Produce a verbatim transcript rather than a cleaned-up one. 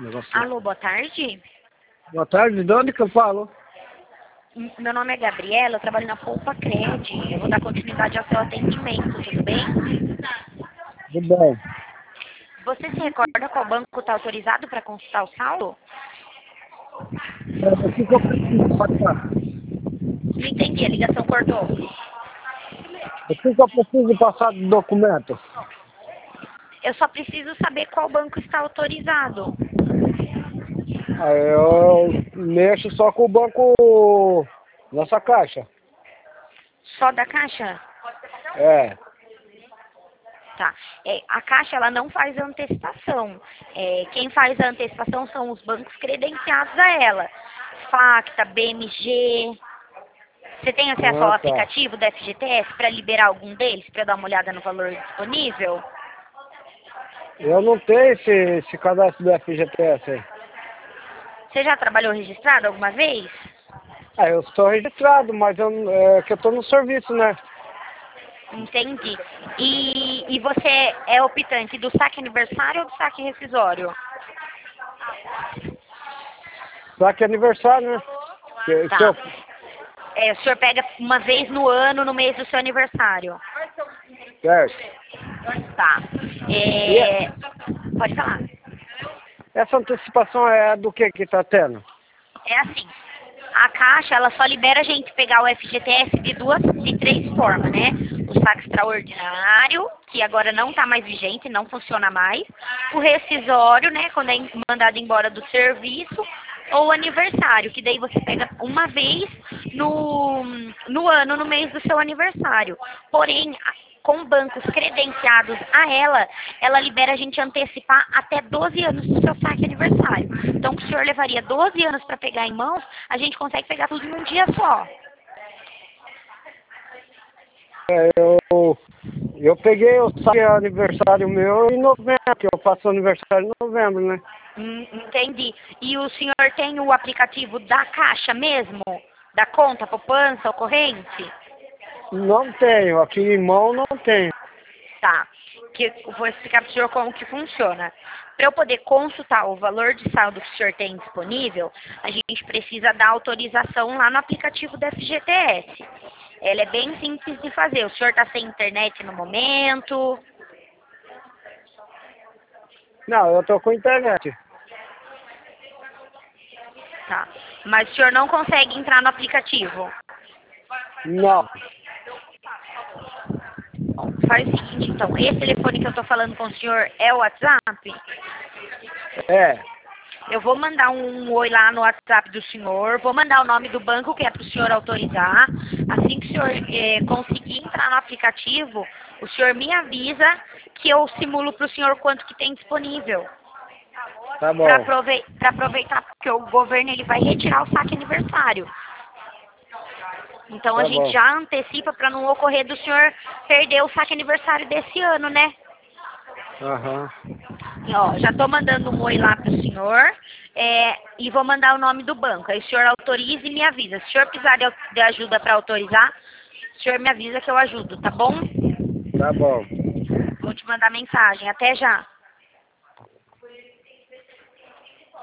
Negócio. Alô, boa tarde. Boa tarde, de onde que eu falo? Meu nome é Gabriela, eu trabalho na Poupa Cred. Eu vou dar continuidade ao seu atendimento, tudo bem? Tudo bem. Você se recorda qual banco está autorizado para consultar o saldo? É, o que que eu preciso passar? Não entendi, a ligação cortou. O que que eu preciso passar de documento? Eu só preciso saber qual banco está autorizado. Ah, eu mexo só com o banco nossa caixa. Só da Caixa? É. Tá. É, a Caixa, ela não faz antecipação. É, quem faz a antecipação são os bancos credenciados a ela. Facta, B M G. Você tem acesso ao Ah, tá. aplicativo da F G T S para liberar algum deles, para dar uma olhada no valor disponível? Eu não tenho esse, esse cadastro do F G T S aí. Você já trabalhou registrado alguma vez? Ah, eu estou registrado, mas eu, é que eu estou no serviço, né? Entendi. E, e você é optante do saque aniversário ou do saque rescisório? Só que é aniversário, né? Que, que eu, Tá. É, o senhor pega uma vez no ano, no mês do seu aniversário. certo. Tá. E é- É, pode falar. essa antecipação é do que que tá tendo? É assim, a Caixa, ela só libera a gente pegar o F G T S de duas, de três formas, né? O saque extraordinário, que agora não está mais vigente, não funciona mais. O rescisório, né, quando é mandado embora do serviço. Ou o aniversário, que daí você pega uma vez no, no ano, no mês do seu aniversário. Porém, com bancos credenciados a ela, ela libera a gente antecipar até doze anos do seu saque aniversário. Então, se o senhor levaria doze anos para pegar em mãos, a gente consegue pegar tudo em um dia só. É, eu, eu peguei o saque aniversário meu em novembro, que eu faço aniversário em novembro, né? Hum, entendi. E o senhor tem o aplicativo da Caixa mesmo? Da conta, poupança, ocorrente? Não tenho, aqui em mão não tenho. Tá. Que eu vou explicar para o senhor como que funciona. Para eu poder consultar o valor de saldo que o senhor tem disponível, a gente precisa dar autorização lá no aplicativo da F G T S. Ela é bem simples de fazer. O senhor está sem internet no momento? Não, eu tô com internet. Tá. Mas o senhor não consegue entrar no aplicativo? Não. Bom, faz o seguinte, então. Esse telefone que eu estou falando com o senhor é o WhatsApp? É, Eu vou mandar um oi lá no WhatsApp do senhor, vou mandar o nome do banco que é para o senhor autorizar. Assim que o senhor eh, conseguir entrar no aplicativo, o senhor me avisa que eu simulo para o senhor quanto que tem disponível. tá bom. Para aprove aproveitar, porque o governo ele vai retirar o saque aniversário. Então a Tá gente bom. já antecipa para não ocorrer do senhor perder o saque aniversário desse ano, né? Aham. Ó, já estou mandando um oi lá para o senhor é, e vou mandar o nome do banco. Aí o senhor autoriza e me avisa. Se o senhor precisar de, de ajuda para autorizar, o senhor me avisa que eu ajudo, tá bom? Tá bom. Vou te mandar mensagem. Até já.